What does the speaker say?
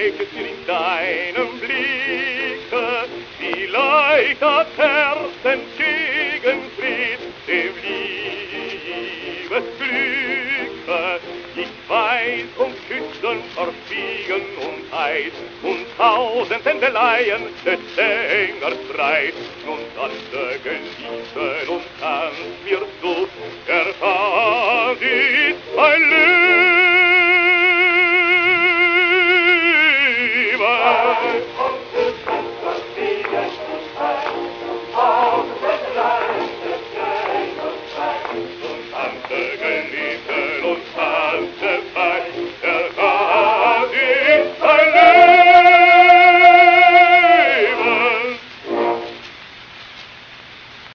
leuchtet mir in deinem Blicke, wie leuchtet Herz entgegentritt dem Liebesglücke. Ich weiß um Küssen verfliegen und Eis und tausend Händeleien des Sängers Preis. Nun tanze Geliebten und